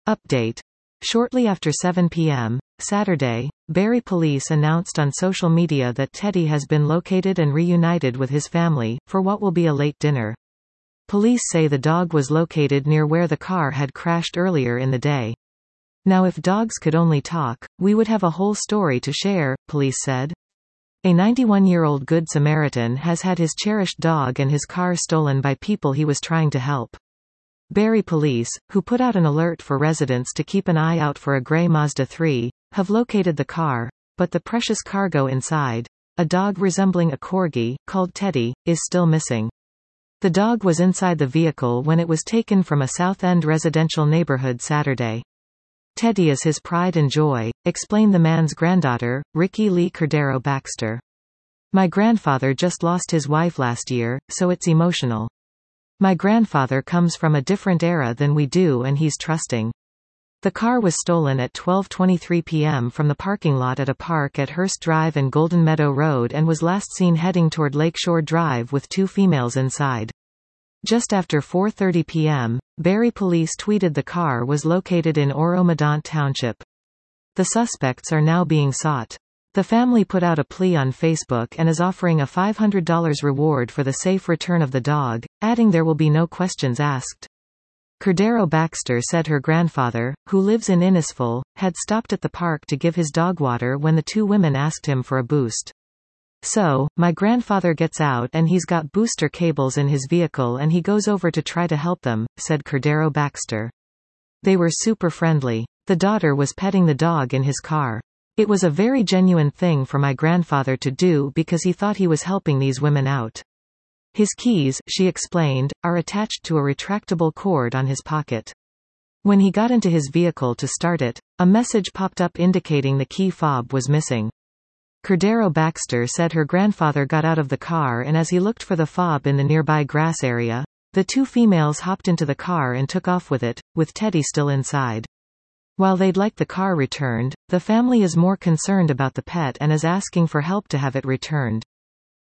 Update. Shortly after 7 p.m. Saturday, Barrie police announced on social media that Teddy has been located and reunited with his family, for what will be a late dinner. Police say the dog was located near where the car had crashed earlier in the day. Now if dogs could only talk, we would have a whole story to share, police said. A 91-year-old Good Samaritan has had his cherished dog and his car stolen by people he was trying to help. Barrie police, who put out an alert for residents to keep an eye out for a grey Mazda 3, have located the car, but the precious cargo inside, a dog resembling a corgi, called Teddy, is still missing. The dog was inside the vehicle when it was taken from a South End residential neighborhood Saturday. Teddy is his pride and joy, explained the man's granddaughter, Ricky Lee Cordero Baxter. My grandfather just lost his wife last year, so it's emotional. My grandfather comes from a different era than we do and he's trusting. The car was stolen at 12:23 p.m. from the parking lot at a park at Hurst Drive and Golden Meadow Road and was last seen heading toward Lakeshore Drive with two females inside. Just after 4:30 p.m., Barrie police tweeted the car was located in Oro-Medonte Township. The suspects are now being sought. The family put out a plea on Facebook and is offering a $500 reward for the safe return of the dog, adding there will be no questions asked. Cordero Baxter said her grandfather, who lives in Innisfil, had stopped at the park to give his dog water when the two women asked him for a boost. So, my grandfather gets out and he's got booster cables in his vehicle and he goes over to try to help them, said Cordero Baxter. They were super friendly. The daughter was petting the dog in his car. It was a very genuine thing for my grandfather to do because he thought he was helping these women out. His keys, she explained, are attached to a retractable cord on his pocket. When he got into his vehicle to start it, a message popped up indicating the key fob was missing. Cordero Baxter said her grandfather got out of the car and as he looked for the fob in the nearby grass area, the two females hopped into the car and took off with it, with Teddy still inside. While they'd like the car returned, the family is more concerned about the pet and is asking for help to have it returned.